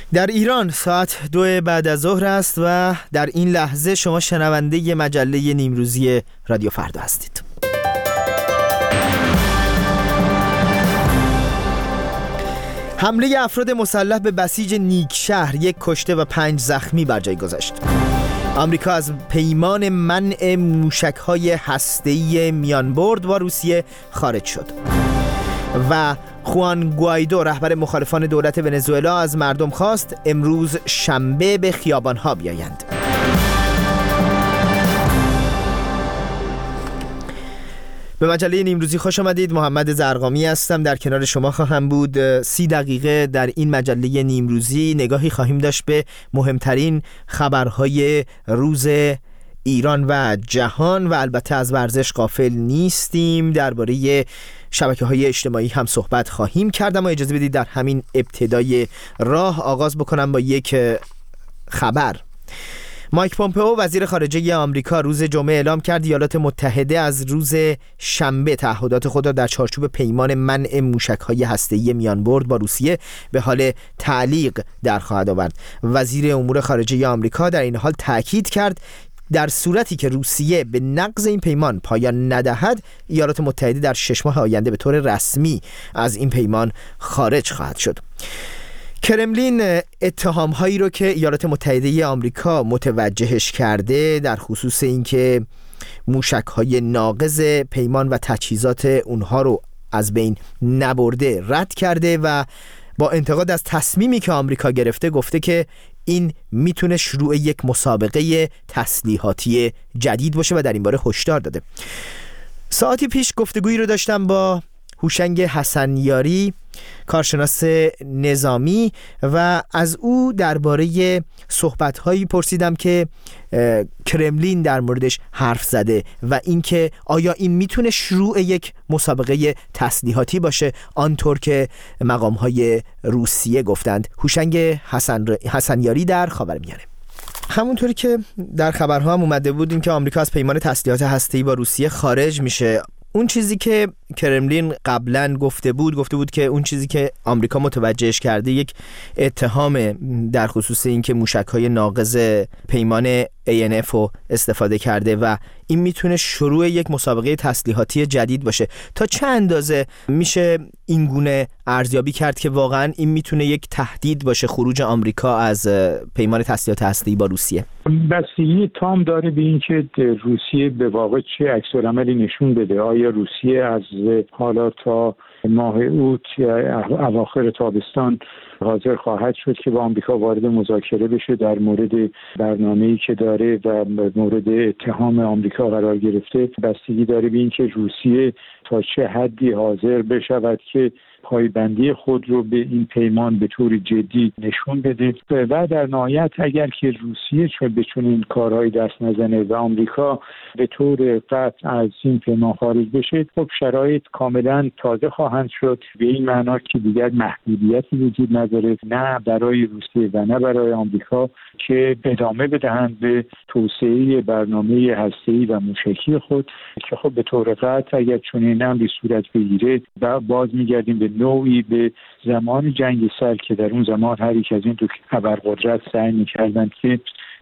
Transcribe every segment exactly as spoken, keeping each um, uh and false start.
در ایران ساعت دو بعد از ظهر است و در این لحظه شما شنونده مجله نیمروزی رادیو فردا هستید. حمله افراد مسلح به بسیج نیکشهر، یک کشته و پنج زخمی بر جای گذاشت. آمریکا از پیمان منع موشک‌های هسته‌ای میانبرد با روسیه خارج شد. و خوان گوایدو رهبر مخالفان دولت ونزوئلا از مردم خواست امروز شنبه به خیابان‌ها بیایند. به مجله نیمروزی خوش آمدید. محمد زرقامی هستم، در کنار شما خواهم بود. سی دقیقه در این مجله نیمروزی نگاهی خواهیم داشت به مهمترین خبرهای روز ایران و جهان و البته از ورزش غافل نیستیم. درباره شبکه‌های اجتماعی هم صحبت خواهیم کرد، اما اجازه بدید در همین ابتدای راه آغاز بکنم با یک خبر. مایک پومپئو وزیر خارجه آمریکا روز جمعه اعلام کرد ایالات متحده از روز شنبه تعهدات خود را در چارچوب پیمان منع موشک‌های هسته‌ای میانبرد با روسیه به حال تعلیق در خواهد آورد. وزیر امور خارجه آمریکا در این حال تاکید کرد در صورتی که روسیه به نقض این پیمان پایان ندهد، ایالات متحده در شش ماه آینده به طور رسمی از این پیمان خارج خواهد شد. کرملین اتهام‌هایی رو که ایالات متحده آمریکا متوجهش کرده در خصوص اینکه موشک‌های ناقض پیمان و تجهیزات اونها رو از بین نبرده رد کرده و با انتقاد از تصمیمی که آمریکا گرفته گفته که این میتونه شروع یک مسابقه تسلیحاتی جدید باشه و در این باره هشدار داده. ساعتی پیش گفتگویی رو داشتم با هوشنگ حسنیاری، کارشناس نظامی، و از او درباره صحبت‌هایی پرسیدم که کرملین در موردش حرف زده و اینکه آیا این میتونه شروع یک مسابقه تسلیحاتی باشه آنطور که مقام‌های روسیه گفتند. هوشنگ حسن حسنیاری در خاورمیانه. همونطوری که در خبرها هم اومده بود این که آمریکا از پیمان تسلیحات هسته‌ای با روسیه خارج میشه. اون چیزی که کرملین قبلا گفته بود گفته بود که اون چیزی که آمریکا متوجهش کرده یک اتهام در خصوص اینکه موشک‌های ناقض پیمان ای ان اف رو استفاده کرده و این میتونه شروع یک مسابقه تسلیحاتی جدید باشه. تا چه اندازه میشه این گونه ارزیابی کرد که واقعا این میتونه یک تهدید باشه خروج آمریکا از پیمان تسلیحات هسته‌ای با روسیه؟ بستگی تام داره به اینکه روسیه به واقع چه عکس‌العملی نشون بده. آیا روسیه از حالا تا ماه اوت اواخر تابستان حاضر خواهد شد که با آمریکا وارد مذاکره بشه در مورد برنامه‌ای که داره و مورد اتهام آمریکا قرار گرفته؟ بستگی داره به اینکه روسیه تا چه حدی حاضر بشود که پایبندی خود رو به این پیمان به طور جدی نشون بده و در نهایت اگر که روسیه چون به چنین کارهای دست نزنه و آمریکا به طور قطع از این پیمان خارج بشه، خب شرایط کاملا تازه خواهند شد، به این معنا که دیگر محدودیتی وجود نداره، نه برای روسیه و نه برای آمریکا که ادامه بدهند به توسعه برنامه هسته‌ای و موشکی خود که خب به طور قطع اگر چنین امری صورت بگیره و باز میگردیم به نوعی به زمان جنگ سرد که در اون زمان هر یک از این دو ابرقدرت سعی می‌کردند که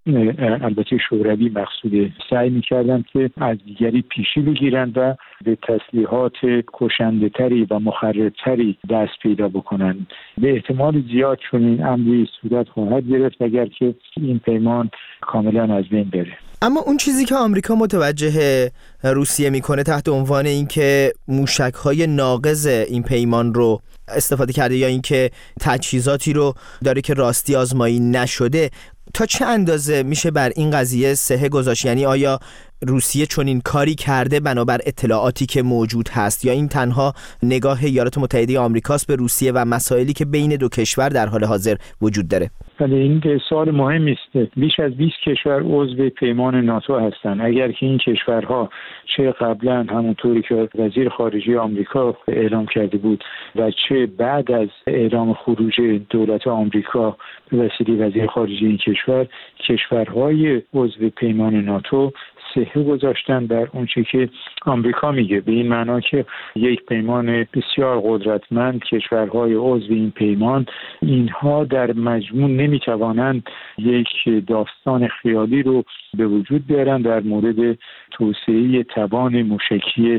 البته شوروی مقصود سعی می‌کردند که از دیگری پیشی بگیرند و به تسلیحات کشنده‌تری و مخرب‌تری دست پیدا بکنند. به احتمال زیاد چون این امری صورت خواهد گرفت اگر که این پیمان کاملا از بین بره. اما اون چیزی که آمریکا متوجه روسیه میکنه تحت عنوان اینکه موشک‌های ناقض این پیمان رو استفاده کرده یا اینکه تجهیزاتی رو داره که راستی آزمایی نشده، تا چه اندازه میشه بر این قضیه صحه گذاشت؟ یعنی آیا روسیه چون این کاری کرده بنابر اطلاعاتی که موجود هست یا این تنها نگاه ایالات متحده آمریکاست به روسیه و مسائلی که بین دو کشور در حال حاضر وجود داره؟ ولی این سوال مهمی است. بیش از بیست کشور عضو پیمان ناتو هستند. اگر که این کشورها چه قبلا همونطوری که وزیر خارجه آمریکا اعلام کرده بود و چه بعد از اعلام خروج دولت آمریکا به وسیله وزیر خارجه این کشور، کشورهای عضو پیمان ناتو صحه گذاشتن در اون چه که آمریکا میگه، به این معنا که یک پیمان بسیار قدرتمند، کشورهای عضو این پیمان اینها در مجموع نمیتوانند یک داستان خیالی رو به وجود بیارن در مورد توسعه توان موشکی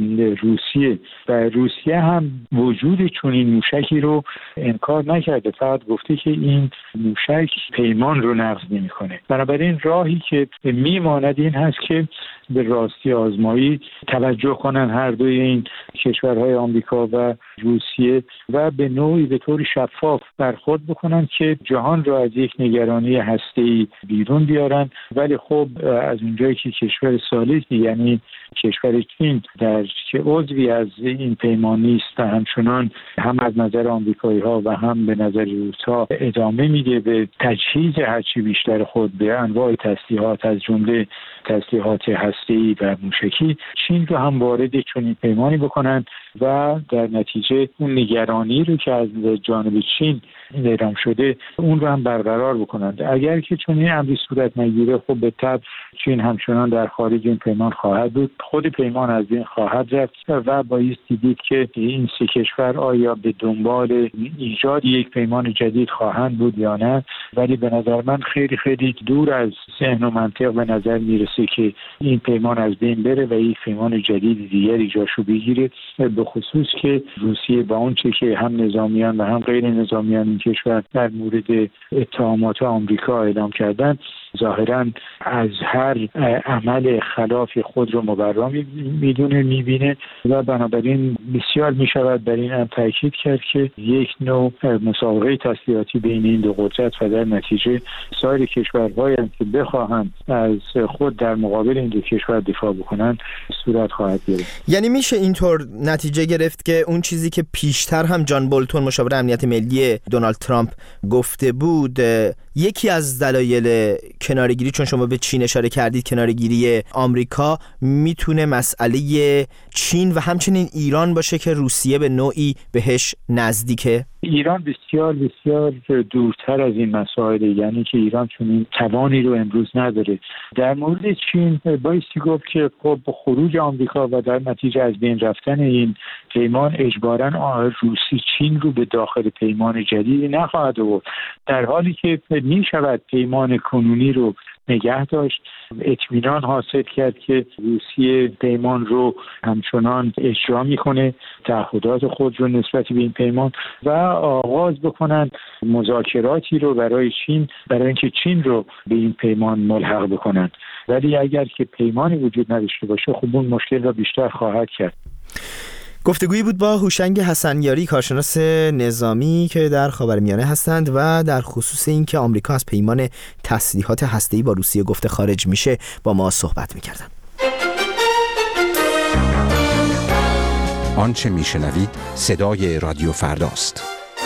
روسیه. و روسیه هم وجود چنین موشکی رو انکار نکرده، فقط گفته که این موشک پیمان رو نقض نمی‌کنه. بنابراین راهی که میماند این هست که به راستی آزمایی توجه کنن هر دوی این کشورهای آمریکا و روسیه و به نوعی به طور شفاف برخورد بکنن که جهان را از یک نگرانی هسته‌ای بیرون بیارن. ولی خب از اونجایی که کشور ثالثی یعنی کشور چین در که عضوی از این پیمان نیست و همچنان هم از نظر آمریکایی‌ها و هم به نظر روس‌ها ادامه میده به تجهیز هرچی بیشتر خود به انواع تسلیحات از جمله تسلیحات هسته‌ای و موشکی، چین رو هم وارد چنین پیمانی بکنن و در نتیجه اون نگرانی رو که از جانب چین اعلام شده اون رو هم برقرار بکنند. اگر که چنین امری صورت نگیره خب به طبع چین همچنان در خارج این پیمان خواهد بود، خود پیمان از این خواهد رفت و بایستی دید که این سه کشور آیا به دنبال ایجاد یک پیمان جدید خواهند بود یا نه. ولی به نظر من خیلی خیلی دور از ذهن و منطق به نظر میرسه که این پیمان از بین بره و یک پیمان جدید دیگری جاشو بگیره، به خصوص که روسیه با اون چه که هم نظامیان و هم غیر نظامیان این کشور در مورد اتهامات آمریکا اعلام کردن ظاهراً از هر عمل خلاف خود رو مبرا میدونه میبینه و بنابراین بسیار میشود بر این هم تاکید کرد که یک نوع مسابقه تسلیحاتی بین این دو قدرت و در نتیجه سایر کشورهایی که بخواهند از خود در مقابل این دو کشور دفاع بکنن صورت خواهد گرفت. یعنی میشه اینطور نتیجه گرفت که اون چیزی که پیشتر هم جان بولتون مشاور امنیت ملی دونالد ترامپ گفته بود، یکی از دلایل کناره‌گیری، چون شما به چین اشاره کردید، کناره‌گیری آمریکا میتونه مسئله چین و همچنین ایران باشه که روسیه به نوعی بهش نزدیکه؟ ایران بسیار بسیار دورتر از این مسائل، یعنی که ایران چون این توانی رو امروز نداره. در مورد چین بایستی گفت که خب خروج آمریکا و در نتیجه از بین رفتن این پیمان اجباراً روسی چین رو به داخل پیمان جدیدی نخواهد آورد، در حالی که میشود پیمان کنونی رو نگه داشت، اطمینان حاصل کرد که روسیه پیمان رو همچنان اجرا میکنه، تعهدات خود رو نسبت به این پیمان، و آغاز بکنن مذاکراتی رو برای چین برای اینکه چین رو به این پیمان ملحق بکنن. ولی اگر که پیمانی وجود نداشته باشه خب اون مشکل را بیشتر خواهد کرد. گفتگویی بود با هوشنگ حسنیاری، کارشناس نظامی که در خاورمیانه هستند و در خصوص اینکه آمریکا از پیمان تسلیحات هسته‌ای با روسیه گفته خارج میشه با ما صحبت می‌کردند. آنچه میشنوید صدای رادیو فرداست.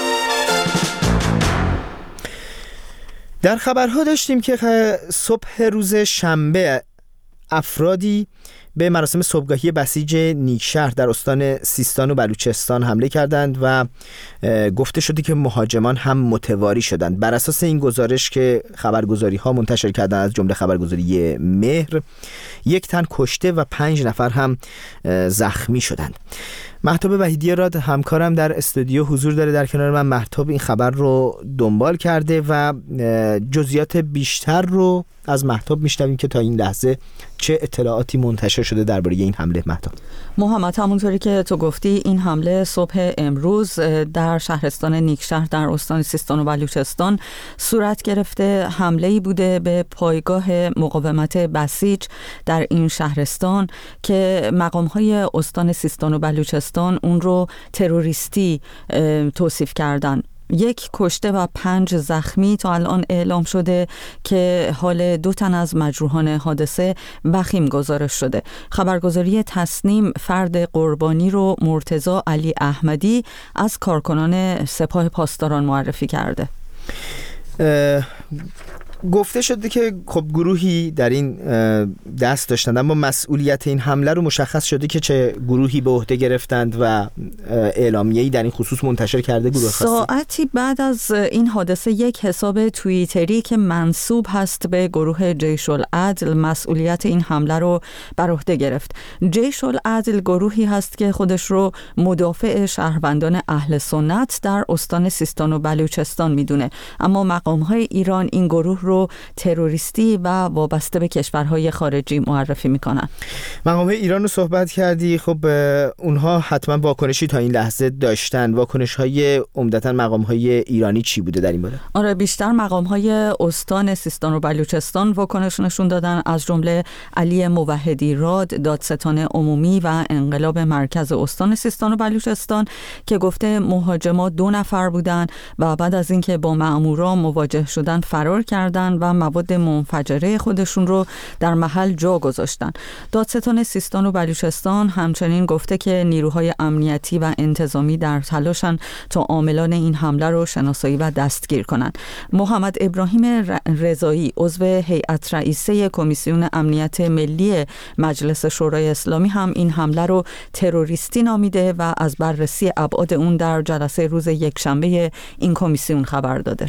در خبرها داشتیم که صبح روز شنبه افرادی به مراسم صبحگاهی بسیج نیکشهر در استان سیستان و بلوچستان حمله کردند و گفته شده که مهاجمان هم متواری شدند. بر اساس این گزارش که خبرگزاری ها منتشر کردند، از جمله خبرگزاری مهر، یک تن کشته و پنج نفر هم زخمی شدند. مهتاب وحیدی راد همکارم در استودیو حضور داره در کنار من. مهتاب این خبر رو دنبال کرده و جزئیات بیشتر رو از مهتاب میشنویم که تا این لحظه چه اطلاعاتی منتشر شده درباره این حمله. مهتاب. محمد، همونطوری که تو گفتی این حمله صبح امروز در شهرستان نیکشهر در استان سیستان و بلوچستان صورت گرفته. حمله‌ای بوده به پایگاه مقاومت بسیج در این شهرستان که مقام‌های استان سیستان و بلوچستان اون رو تروریستی توصیف کردن. یک کشته و پنج زخمی تا الان اعلام شده که حال دو تن از مجروحان حادثه وخیم گزارش شده. خبرگزاری تصنیم فرد قربانی رو مرتضی علی احمدی از کارکنان سپاه پاسداران معرفی کرده. گفته شده که خب گروهی در این دست داشتند، اما مسئولیت این حمله رو مشخص شده که چه گروهی به عهده گرفتند و اعلامیه‌ای در این خصوص منتشر کرده گروه خاصی؟ ساعتی بعد از این حادثه یک حساب توییتری که منسوب هست به گروه جیش العدل مسئولیت این حمله رو بر عهده گرفت. جیش العدل گروهی هست که خودش رو مدافع شهروندان اهل سنت در استان سیستان و بلوچستان میدونه، اما مقام‌های ایران این گروه رو تروریستی و وابسته به کشورهای خارجی معرفی میکنن. مقام‌های ایران رو صحبت کردی، خب اونها حتما واکنشی تا این لحظه داشتن. واکنش‌های عمدتاً مقام‌های ایرانی چی بوده در این باره؟ آره، بیشتر مقام‌های استان سیستان و بلوچستان واکنش نشون دادن، از جمله علی موحدی راد دادستان عمومی و انقلاب مرکز استان سیستان و بلوچستان که گفته مهاجما دو نفر بودن و بعد از اینکه با مأموران مواجه شدن فرار کردند و مواد منفجره خودشون رو در محل جا گذاشتن. دادستان سیستان و بلوچستان همچنین گفته که نیروهای امنیتی و انتظامی در تلاشن تا عاملان این حمله رو شناسایی و دستگیر کنند. محمد ابراهیم رضایی عضو هیئت رئیسه کمیسیون امنیت ملی مجلس شورای اسلامی هم این حمله رو تروریستی نامیده و از بررسی ابعاد اون در جلسه روز یکشنبه این کمیسیون خبر داده.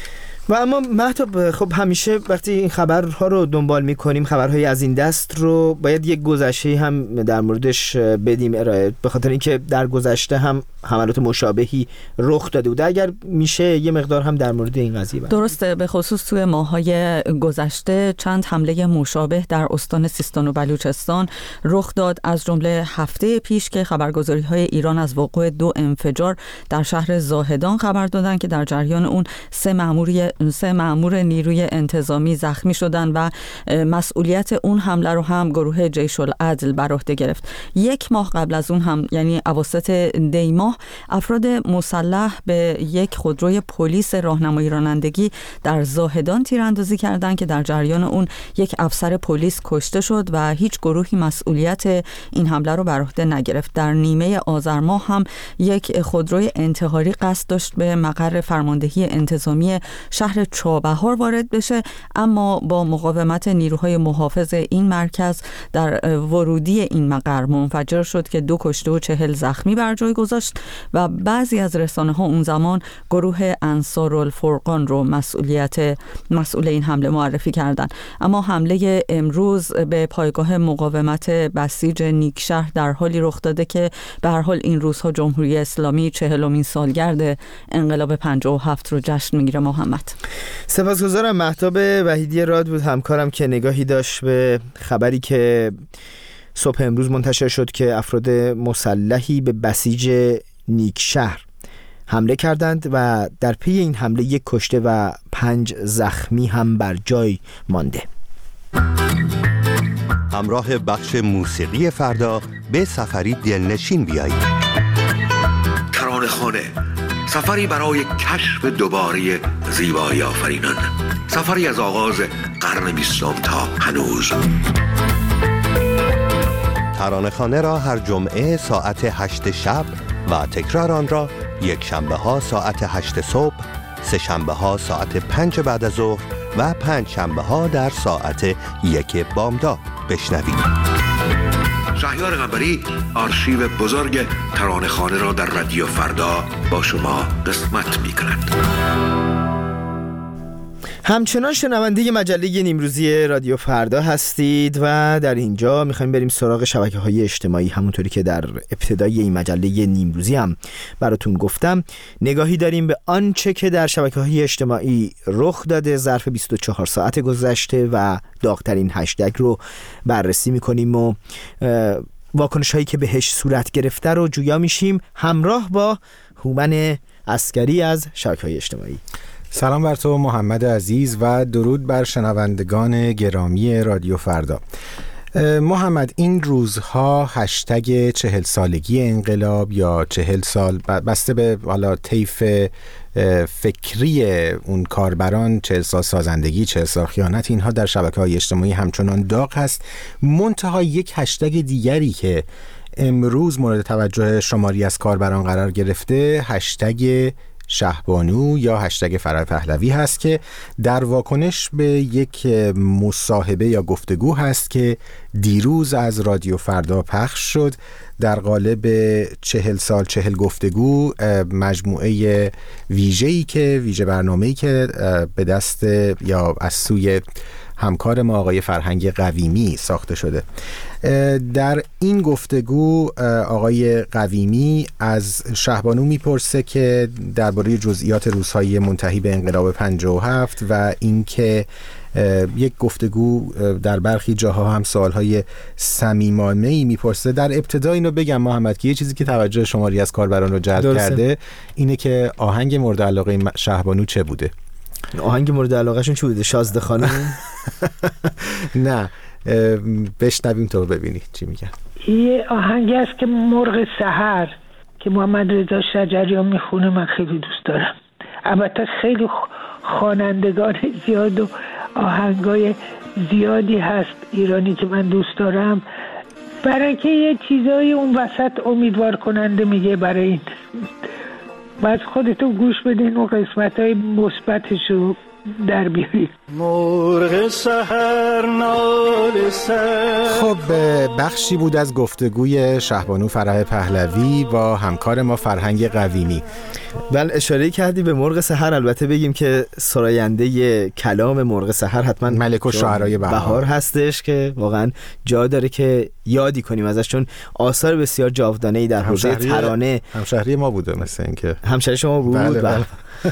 و اما مهتاب، خب همیشه وقتی این خبرها رو دنبال میکنیم، خبرهای از این دست رو باید یک گذشته هم در موردش بدیم ارائه، به خاطر اینکه در گذشته هم حملات مشابهی رخ داده بوده. اگر میشه یه مقدار هم در مورد این قضیه بگید. درسته، به خصوص توی ماه‌های گذشته چند حمله مشابه در استان سیستان و بلوچستان رخ داد، از جمله هفته پیش که خبرگزاری‌های ایران از وقوع دو انفجار در شهر زاهدان خبر دادن که در جریان اون سه مأمور سه مأمور نیروی انتظامی زخمی شدن و مسئولیت اون حمله رو هم گروه جیش العدل بر عهده گرفت. یک ماه قبل از اون هم، یعنی اواسط دی ماه، افراد مسلح به یک خودروی پلیس راهنمایی رانندگی در زاهدان تیراندازی کردند که در جریان اون یک افسر پلیس کشته شد و هیچ گروهی مسئولیت این حمله رو بر عهده نگرفت. در نیمه آذر ماه هم یک خودروی انتحاری قصد داشت به مقر فرماندهی انتظامی شهر چابهار وارد بشه، اما با مقاومت نیروهای محافظ این مرکز در ورودی این مقر منفجر شد که دو کشته و چهل زخمی بر جای گذاشت و بعضی از رسانه ها اون زمان گروه انصارالفرقان رو مسئولیت مسئول این حمله معرفی کردند. اما حمله امروز به پایگاه مقاومت بسیج نیکشهر در حالی رخ داده که به هر حال این روزها جمهوری اسلامی چهلمین سالگرد انقلاب پنجاه و هفت رو جشن میگیره. محمد، سپاسگزارم. مهتاب وحیدی راد بود همکارم که نگاهی داشت به خبری که صبح امروز منتشر شد که افراد مسلحی به بسیج نیکشهر حمله کردند و در پی این حمله یک کشته و پنج زخمی هم بر جای مانده. همراه بخش موسیقی فردا به سفری دلنشین بیایید. ترانه‌خانه، سفری برای کشف دوباره زیبایی آفرینان، سفری از آغاز قرن بیستم تا هنوز. ترانه‌خانه را هر جمعه ساعت هشت شب و تکرار آن را یک شنبه ها ساعت هشت صبح، سه شنبه ها ساعت پنج بعد از ظهر و پنج شنبه ها در ساعت یک بامداد بشنوید. شهریار قنبری آرشیو بزرگ ترانه‌خانه را در رادیو فردا با شما قسمت می‌کند. همچنان شنونده مجله نیمروزی رادیو فردا هستید و در اینجا میخوایم بریم سراغ شبکه‌های اجتماعی. همونطوری که در ابتدای این مجله نیمروزی هم براتون گفتم، نگاهی داریم به آنچه که در شبکه‌های اجتماعی رخ داده ظرف بیست و چهار ساعت گذشته و داغ‌ترین هشتگ رو بررسی میکنیم و واکنش هایی که بهش صورت گرفته رو جویا میشیم، همراه با هومن عسکری از شبکه‌های اجتماعی. سلام بر تو محمد عزیز و درود بر شنوندگان گرامی رادیو فردا. محمد، این روزها هشتگ چهل سالگی انقلاب یا چهل سال بسته به حالا طیف فکری اون کاربران، چهل سال سازندگی، چهل سال خیانت، اینها در شبکه‌های اجتماعی همچنان داغ هست. منتها یک هشتگ دیگری که امروز مورد توجه شماری از کاربران قرار گرفته، هشتگ شهبانو یا هشتگ فرح پهلوی هست که در واکنش به یک مصاحبه یا گفتگو هست که دیروز از رادیو فردا پخش شد در قالب چهل سال چهل گفتگو، مجموعه ویژه‌ای که ویژه برنامه‌ای که به دست یا از سوی همکار ما آقای فرهنگ قویمی ساخته شده. در این گفتگو آقای قویمی از شهبانو میپرسه که درباره جزئیات روزهای منتهی به انقلاب پنجاه و هفت و اینکه یک گفتگو در برخی جاها هم سوالهای صمیمانه‌ای میپرسه. در ابتدا اینو بگم محمد که یه چیزی که توجه شماری از کاربران رو جلب درسته. کرده اینه که آهنگ مورد علاقه شهبانو چه بوده؟ آهنگ مورد علاقه شون چه بوده؟ شازده خانم؟ نه، بشنویم تو ببینی چی میگن. یه آهنگی است که مرغ سحر که محمد رضا شجریان میخونه، من خیلی دوست دارم. البته خیلی خوانندگان زیاد و آهنگای زیادی هست ایرانی که من دوست دارم، برای که یه چیزایی اون وسط امیدوار کننده میگه برای این. بعد خودتون گوش بدین و قسمت‌های مثبتشو در بیارید. مرغ سحر نال سحر. خب بخشی بود از گفتگوی شهبانو فرح پهلوی با همکار ما فرهنگ قویمی. بله، اشاره کردی به مرغ سحر. البته بگیم که سراینده کلام مرغ سحر حتما ملک الشعرای بهار هستش که واقعا جا داره که یادی کنیم ازش، چون آثار بسیار جاودانه‌ای در حوزه ترانه. همشهری ما بوده مثلا اینکه همشهری شما بود. بله بله.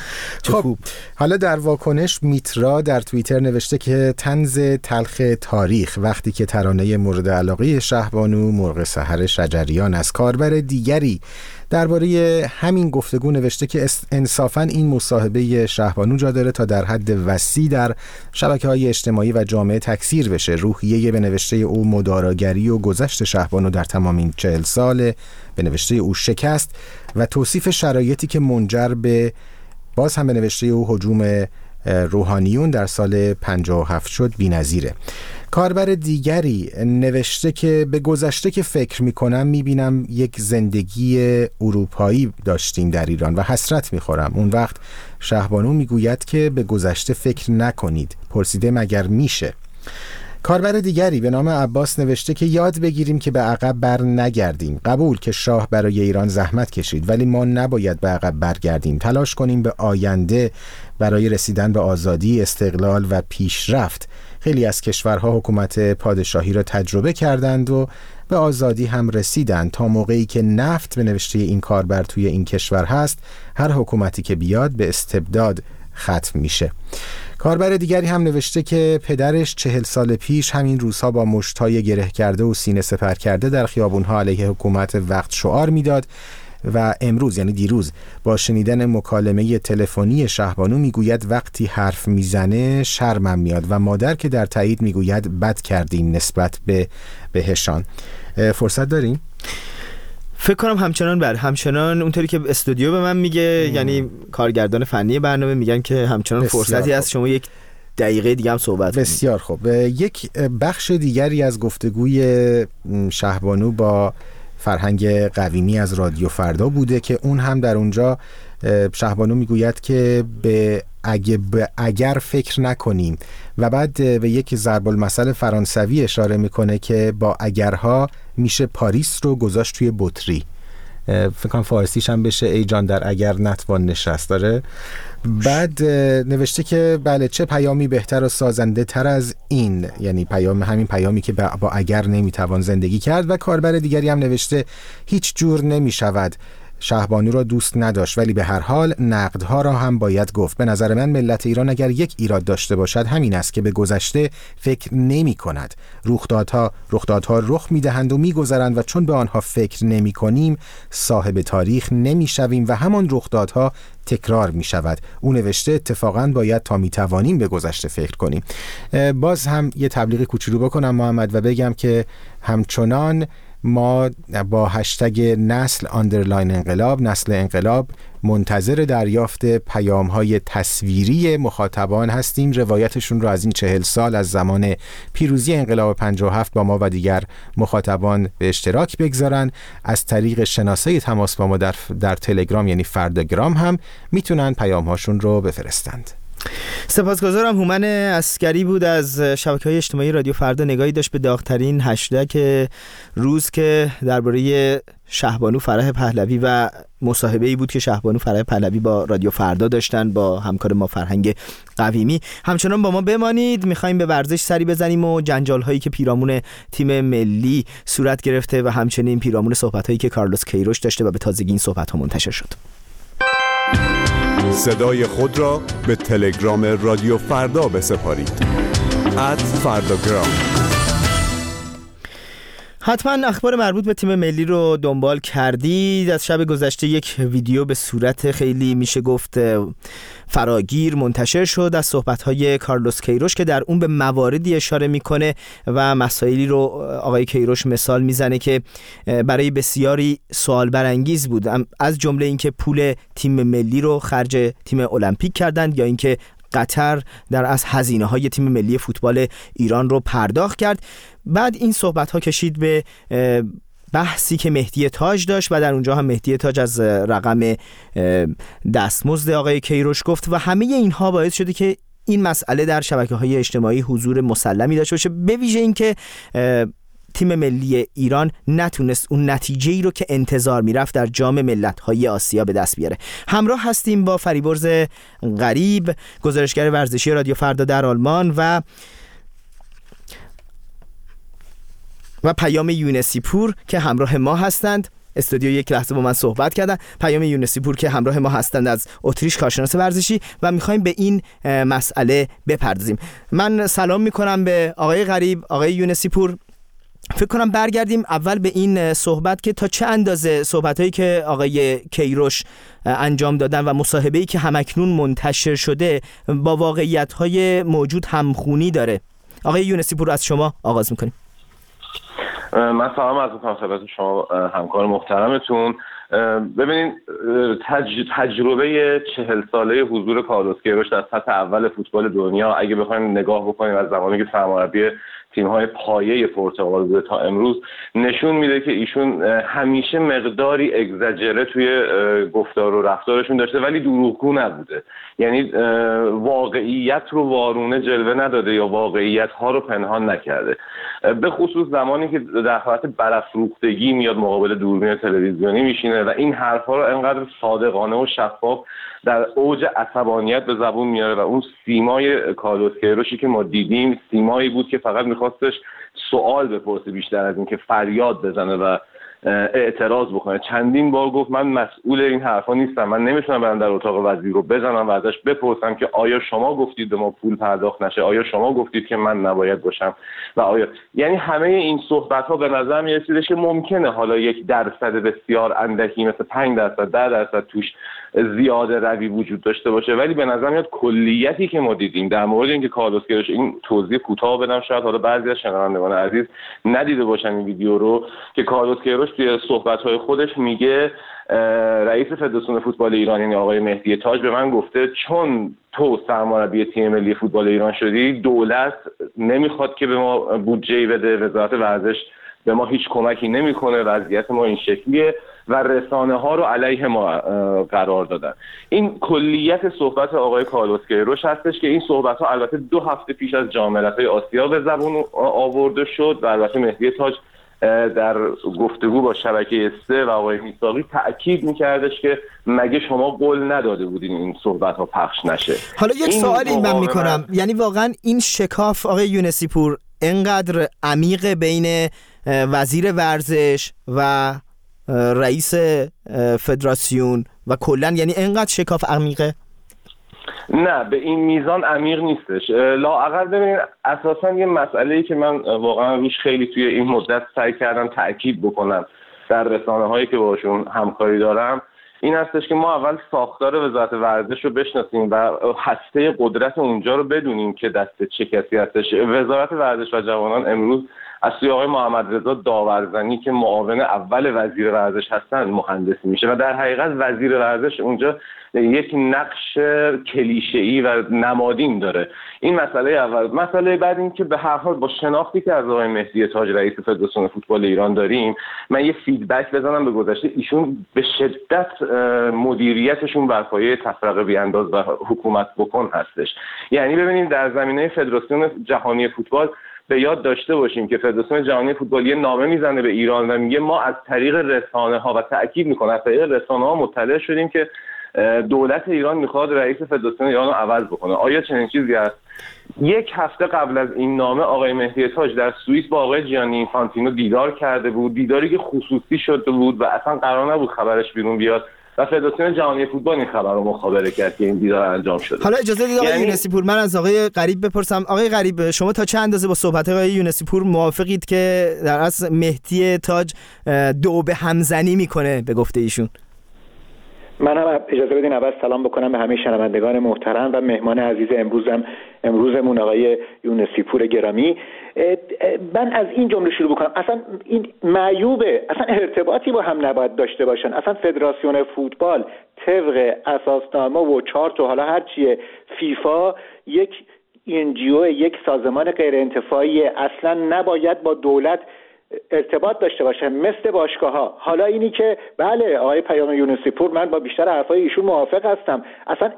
خب خوب. حالا در واکنش میترا در توییتر نوشته که طنز تلخ تاریخ وقتی که ترانه مورد علاقه شهبانو مرغ سحر شجریان از کاربر دیگری درباره همین گفتگو نوشته که انصافاً این مصاحبه شهبانو جا داره تا در حد وسیع در شبکه‌های اجتماعی و جامعه تکثیر بشه. روحیه به نوشته او مداراگری و گذشت شهبانو در تمام این چهل سال به نوشته او شکست و توصیف شرایطی که منجر به باز هم به نوشته او هجوم روحانیون در سال پنجاه و هفت شد بی‌نظیره. کاربر دیگری نوشته که به گذشته که فکر میکنم میبینم یک زندگی اروپایی داشتیم در ایران و حسرت میخورم. اون وقت شهبانو میگوید که به گذشته فکر نکنید. پرسیده مگر میشه؟ کاربر دیگری به نام عباس نوشته که یاد بگیریم که به عقب بر نگردیم. قبول که شاه برای ایران زحمت کشید، ولی ما نباید به عقب برگردیم. تلاش کنیم به آینده برای رسیدن به آزادی، استقلال و پیشرفت. خیلی از کشورها حکومت پادشاهی را تجربه کردند و به آزادی هم رسیدند. تا موقعی که نفت به نوشته این کاربر توی این کشور هست، هر حکومتی که بیاد به استبداد ختم میشه. کاربر دیگری هم نوشته که پدرش چهل سال پیش همین روزها با مشتای گره کرده و سینه سپر کرده در خیابونها علیه حکومت وقت شعار میداد و امروز یعنی دیروز با شنیدن مکالمه تلفنی شهبانو میگوید وقتی حرف میزنه شرمم میاد و مادر که در تایید میگوید بد کردیم نسبت به بهشان. فرصت داریم؟ فکر کنم همچنان بر همچنان اونطوری که استودیو به من میگه ام. یعنی کارگردان فنی برنامه میگن که همچنان فرصتی هست شما یک دقیقه دیگه هم صحبت کنید. بسیار خوب. یک بخش دیگری از گفتگوی شهبانو با فرهنگ قویمی از رادیو فردا بوده که اون هم در اونجا شهبانو میگوید که به اگه به اگر فکر نکنیم و بعد به یک ضرب المثل فرانسوی اشاره میکنه که با اگرها میشه پاریس رو گذاشت توی بطری. فکر کنم فارسیش هم بشه ای جان در اگر نتوان نشست. داره بعد نوشته که بله چه پیامی بهتر و سازنده تر از این، یعنی پیام همین پیامی که با اگر نمیتوان زندگی کرد. و کاربر دیگری هم نوشته هیچ جور نمیشود شهبانو را دوست نداشت، ولی به هر حال نقدها را هم باید گفت. به نظر من ملت ایران اگر یک ایراد داشته باشد همین است که به گذشته فکر نمی کند. رخدادها رخدادها رخ می دهند و می گذرند و چون به آنها فکر نمی کنیم صاحب تاریخ نمی شویم و همان رخدادها تکرار می شود. او نوشته اتفاقاً باید تا می توانیم به گذشته فکر کنیم. باز هم یه تبلیغ کوچولو بکنم محمد و بگم که همچنان ما با هشتگ نسل آندرلاین انقلاب، نسل انقلاب، منتظر دریافت پیام‌های تصویری مخاطبان هستیم. روایتشون رو از این چهل سال از زمان پیروزی انقلاب پنجاه و هفت با ما و دیگر مخاطبان به اشتراک بگذارن. از طریق شناسه تماس با ما در, در تلگرام یعنی فرداگرام هم میتونن پیام‌هاشون رو بفرستند. سپاسگزارم. هومن عسکری بود از شبکه‌های اجتماعی رادیو فردا. نگاهی داشت به داغ‌ترین هشتگ روز که درباره شهبانو فرح پهلوی و مصاحبه‌ای بود که شهبانو فرح پهلوی با رادیو فردا داشتن با همکار ما فرهنگ قویمی. همچنان با ما بمانید، می‌خوایم به ورزش سری بزنیم و جنجال‌هایی که پیرامون تیم ملی صورت گرفته و همچنین پیرامون صحبت‌هایی که کارلوس کیروش داشته و به تازگی این صحبت‌ها منتشر شد. صدای خود را به تلگرام رادیو فردا بسپارید. ات فرداگرام. حتما اخبار مربوط به تیم ملی رو دنبال کردید. از شب گذشته یک ویدیو به صورت خیلی میشه گفت فراگیر منتشر شد از صحبت‌های کارلوس کیروش که در اون به مواردی اشاره میکنه و مسائلی رو آقای کیروش مثال میزنه که برای بسیاری سوال برانگیز بود، از جمله اینکه پول تیم ملی رو خرج تیم المپیک کردند یا اینکه قطر در از هزینه‌های تیم ملی فوتبال ایران رو پرداخت کرد. بعد این صحبت‌ها کشید به بحثی که مهدی تاج داشت و در اونجا هم مهدی تاج از رقم دستمزد آقای کیروش گفت و همه اینها باعث شده که این مسئله در شبکه‌های اجتماعی حضور مسلمی داشته باشه، به ویژه اینکه تیم ملی ایران نتونست اون نتیجه‌ای رو که انتظار میرفت در جام ملت‌های آسیا به دست بیاره. همراه هستیم با فریبرز غریب، گزارشگر ورزشی رادیو فردا در آلمان و و پیام یونسی پور که همراه ما هستند. استودیو یک لحظه با من صحبت کردن. پیام یونسی پور که همراه ما هستند از اتریش، کارشناس ورزشی، و میخوایم به این مسئله بپردازیم. من سلام میکنم به آقای غریب، آقای یونسی پور. فکر کنم برگردیم اول به این صحبت که تا چه اندازه صحبتایی که آقای کیروش انجام دادن و مصاحبه‌ای که همکنون منتشر شده با واقعیت‌های موجود همخونی داره. آقای یونسی پور از شما آغاز میکنیم. من سلام عرض می‌کنم خدمت شما همکار محترمتون. ببینید تج... تجربه چهل ساله حضور کارلوس کیروش در سطح اول فوتبال دنیا اگه بخوایم نگاه بکنیم از زمانی که سرمربی تیم‌های پایه پرتغال بوده تا امروز، نشون میده که ایشون همیشه مقداری اگزاجره توی گفتار و رفتارشون داشته ولی دروغگو نبوده. یعنی واقعیت رو وارونه جلوه نداده یا واقعیت ها رو پنهان نکرده. به خصوص زمانی که در حالت برافروختگی میاد مقابل دوربین تلویزیونی میشینه و این حرفا رو انقدر صادقانه و شفاف در اوج عصبانیت به زبون میاره و اون سیمای کارلوس کیروشی که ما دیدیم سیمایی بود که فقط میخواستش سوال بپرسه بیشتر از این که فریاد بزنه و اعتراض بکنه. چندین بار گفت من مسئول این حرفا نیستم، من نمیتونم برم در اتاق وزیر رو بزنم و ازش بپرسم که آیا شما گفتید به ما پول پرداخت نشه، آیا شما گفتید که من نباید باشم و آیا، یعنی همه این صحبت ها به نظر میرسیده که ممکنه حالا یک درصد بسیار اندکی مثل پنج درصد ده درصد توش زیاده روی وجود داشته باشه، ولی به نظر میاد کلیتی که ما دیدیم در مورد اینکه کارلوس کیروش، این توضیح کوتاه بدم شاید حالا بعضی از شنوندگان عزیز ندیده باشن این ویدیو رو، که کارلوس کیروش توی صحبت‌های خودش میگه رئیس فدراسیون فوتبال ایران یعنی آقای مهدی تاج به من گفته چون تو سرمربی تیم ملی فوتبال ایران شدی دولت نمیخواد که به ما بودجه‌ای بده، وزارت ورزش به ما هیچ کمکی نمیکنه، وضعیت ما این شکلیه و رسانه ها رو علیه ما قرار دادن. این کلیت صحبت آقای کارلوس کیروش هستش که این صحبت ها البته دو هفته پیش از جام ملت‌های آسیا به زبون آورده شد و البته مهدی تاج در گفتگو با شبکه سه و آقای میثاقی تأکید میکردش که مگه شما قول نداده بودین این صحبت ها پخش نشه. حالا یک سوالی من میکنم، یعنی واقعا این شکاف آقای یونسی پور انقدر عمیق بین وزیر ورزش و رئیس فدراسیون و کلن، یعنی انقدر شکاف عمیقه؟ نه به این میزان عمیق نیستش. لااقل ببینید اساسا یه مسئله‌ای که من واقعا روش خیلی توی این مدت سعی کردم تأکید بکنم در رسانه‌هایی که باشون همکاری دارم این هستش که ما اول ساختار وزارت ورزش رو بشناسیم و هسته قدرت اونجا رو بدونیم که دست چه کسی هستش. وزارت ورزش و جوانان امروز از سوی آقای محمد رضا داورزنی که معاون اول وزیر ورزش هستن مهندسی میشه و در حقیقت وزیر ورزش اونجا یک نقش کلیشه‌ای و نمادین داره. این مسئله اول. مسئله بعد این که به هر حال با شناختی که از آقای مهدی تاج رئیس فدراسیون فوتبال ایران داریم، من یه فیدبک بزنم به گذشته. ایشون به شدت مدیریتشون بر پایه تفرقه بیانداز و حکومت بکن هستش. یعنی ببینید در زمینه فدراسیون جهانی فوتبال به یاد داشته باشیم که فدراسیون جهانی فوتبال یه نامه میزنه به ایران و میگه ما از طریق رسانه ها و تاکید میکنه از طریق رسانه ها مطلع شدیم که دولت ایران میخواد رئیس فدراسیون ایران رو عوض بکنه. آیا چنین چیزی هست؟ یک هفته قبل از این نامه آقای مهدی تاج در سوئیس با آقای جیانی اینفانتینو دیدار کرده بود، دیداری که خصوصی شده بود و اصلا قرار نبود خبرش بیرون بیاد و فدراسیون جهانی فوتبال این خبر رو مخابره کرد که این دیدار انجام شده. حالا اجازه بدید آقای یعنی... یونسی پور، من از آقای غریب بپرسم. آقای غریب، شما تا چه اندازه با صحبت آقای یونسی پور موافقید که در اصل مهدی تاج دو به همزنی میکنه به گفته ایشون؟ من هم اجازه بدین اول سلام بکنم به همه شنوندگان محترم و مهمان عزیز امروزم امروزمون آقای یونسی پور گرامی. من از این جمله شروع بکنم. اصلا این معیوبه، اصلا ارتباطی با هم نباید داشته باشن. اصلا فدراسیون فوتبال طبق اساسنامه و چارت و حالا هر چیه فیفا یک ان جی او، یک سازمان غیر انتفاعی، اصلا نباید با دولت ارتباط داشته باشه مثل باشگاه‌ها. حالا اینی که بله آقای پیام یونسی پور، من با بیشتر حرفای ایشون موافق هستم. اصلا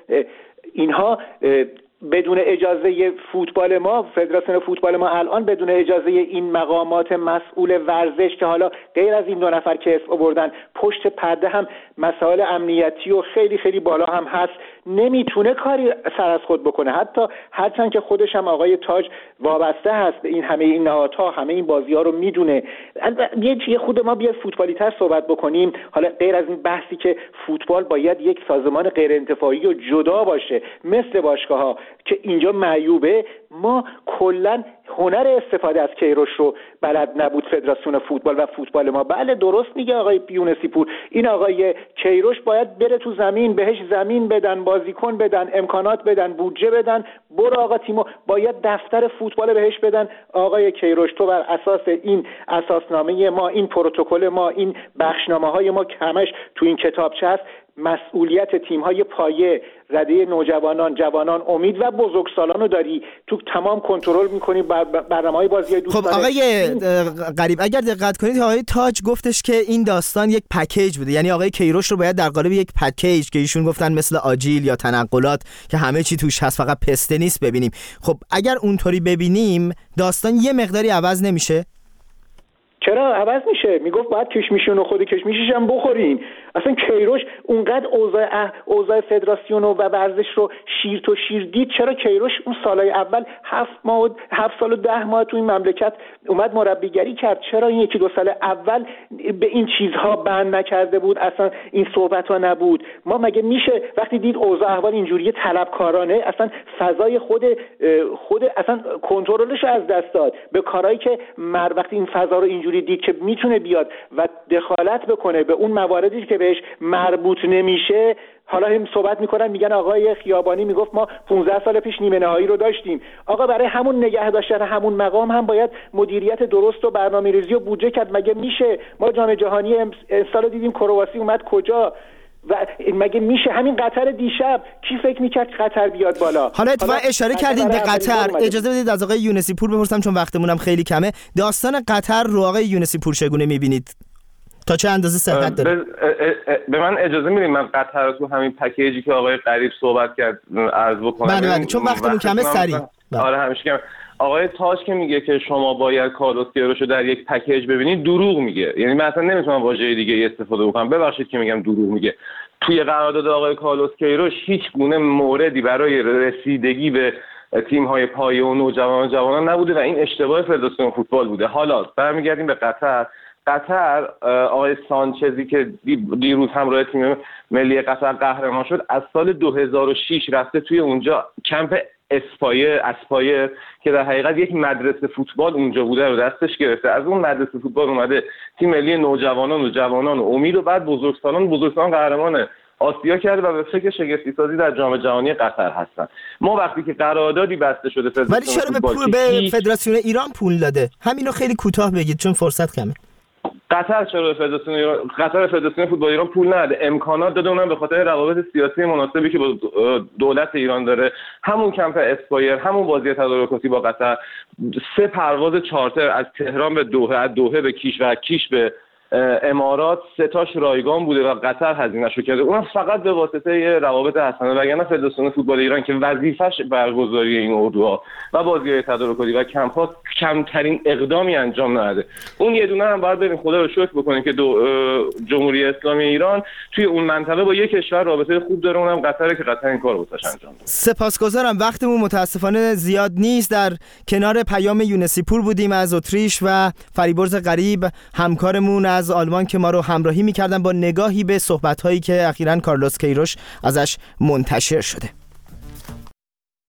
اینها بدون اجازه فوتبال ما، فدراسیون فوتبال ما الان بدون اجازه این مقامات مسئول ورزش که حالا غیر از این دو نفر که اسم آوردن پشت پرده هم مسائل امنیتی و خیلی خیلی بالا هم هست، نمیتونه کاری سر از خود بکنه. حتی هرچند که خودش هم آقای تاج وابسته هست به این همه این نهادها، همه این بازی‌ها رو میدونه. یه خود ما بیاد فوتبالی تر صحبت بکنیم. حالا غیر از این بحثی که فوتبال باید یک سازمان غیر انتفاعی و جدا باشه مثل باشگاه‌ها که اینجا معیوبه، ما کلا هنر استفاده از کیروش رو بلد نبود فدراسیون فوتبال و فوتبال ما. بله درست میگه آقای یونسی پور، این آقای کیروش باید بره تو زمین، بهش زمین بدن، بازیکن بدن، امکانات بدن، بودجه بدن، برو آقا تیمو، باید دفتر فوتبال بهش بدن. آقای کیروش تو بر اساس این اساسنامه ما، این پروتکل ما، این بخشنامه‌های ما که همش تو این کتابچه هست، مسئولیت تیم‌های پایه، رده نوجوانان، جوانان، امید و بزرگسالان رو داری تو تمام کنترل می‌کنی بر برنامه‌های بازی‌های دوستانه. خب آقای غریب، اگر دقت کنید آقای تاج گفتش که این داستان یک پکیج بوده، یعنی آقای کیروش رو باید در قالب یک پکیج که ایشون گفتن مثل آجیل یا تنقلات که همه چی توش هست فقط پسته نیست ببینیم. خب اگر اونطوری ببینیم داستان یه مقداری عوض نمیشه؟ چرا عوض میشه؟ میگفت باید کشمیشون و خود کشمیشش هم بخورین. اصلا کیروش اونقدر اوضاع اوضاع فدراسیون و ورزش رو شیر تو شیر دید. چرا کیروش اون سالهای اول هفت ماه و هفت سال و ده ماه تو این مملکت اومد مربیگری کرد؟ چرا این یکی دو سال اول به این چیزها بند نکرده بود؟ اصلا این صحبت ها نبود. ما مگه میشه وقتی دید اوضاع احوال اینجوریه طلبکارانه اصلا فضای خود خود اصلا کنترلش رو از دست داد به کارهایی که مر وقتی این فضا رو اینجوری دید که میتونه بیاد و دخالت بکنه به اون مواردی که بهش مربوط نمیشه. حالا هم صحبت میکنن میگن آقای خیابانی میگفت ما پانزده سال پیش نیمه نهایی رو داشتیم. آقا برای همون نگه داشتن همون مقام هم باید مدیریت درست و برنامه‌ریزی و بودجه کرد. مگه میشه؟ ما جام جهانی امسال دیدیم کرواسی اومد کجا و مگه میشه؟ همین قطر دیشب کی فکر میکرد قطر بیاد بالا؟ حالا اتفاقا اشاره کردید به قطر، اجازه بدید از آقای یونسی پور بپرسم چون وقتمونم خیلی کمه. داستان قطر رو آقای یونسی پور چگونه میبینید؟ تا چه اندازه صحت داره؟ به من اجازه میدید من قطر رو تو همین پکیجی که آقای غریب صحبت کرد عرض بکنم؟ بله بله چون وقتمون کمه سریع. آره همیشه کمه. آقای تاج که میگه که شما باید کارلوس کیروش رو در یک پکیج ببینید دروغ میگه. یعنی من اصلا نمیتونم واژه دیگه استفاده بکنم، ببخشید که میگم دروغ میگه. توی قرارداد آقای کارلوس کیروش هیچ گونه موردی برای رسیدگی به تیم‌های پایه و نوجوانان جوانان نبوده و این اشتباه فدراسیون فوتبال بوده. حالا برمیگردیم به قطر. قطر آقای سانچزی که دیروز همراه تیم ملی قطر قهرمان شد از سال دو هزار و شش رفته توی اونجا کمپ اسپایه اسپایه که در حقیقت یک مدرسه فوتبال اونجا بوده رو دستش گرفته. از اون مدرسه فوتبال اومده تیم ملی نوجوانان و جوانان و امید و بعد بزرگسالان بزرگسالان قهرمانه. آسیا کرده و به فکر شگفتی سازی در جام جهانی قطر هستن. ما وقتی که قراردادی بسته شده ولی چرا به پول به فدراسیون ایران پول داده؟ همینو خیلی کوتاه بگید چون فرصت کمه. قطر چرا به فدراسیون ایران قطر فدراسیون فوتبال ایران پول نداده؟ امکانات داده، اونم به خاطر روابط سیاسی مناسبی که با دولت ایران داره. همون کمپ اسپایر، همون بازی تدارکاتی با قطر، سه پرواز چارتر از تهران به دوحه، از دوحه به کیش و از کیش به امارات، سه تاش رایگان بوده و قطر هزینه‌شو کرده، اونم فقط به واسطه روابط حسنه. وگرنه فدراسیون فوتبال ایران که وظیفش برگزاری این اردوها و بازی‌های تدارکاتی و کمپ‌ها کمترین اقدامی انجام نداده. اون یه دونه هم باید بریم خدا رو شکر بکنیم که جمهوری اسلامی ایران توی اون منطقه با یک کشور رابطه خوب داره، اونم قطره که قطر این کارو واسش انجام داده. سپاسگزارم. وقتمون متاسفانه زیاد نیست. در کنار پیام یونسی پور بودیم از اتریش و فریبرز غریب همکارمون از آلمان که ما رو همراهی می‌کردن با نگاهی به صحبت‌هایی که اخیراً کارلوس کیروش ازش منتشر شده.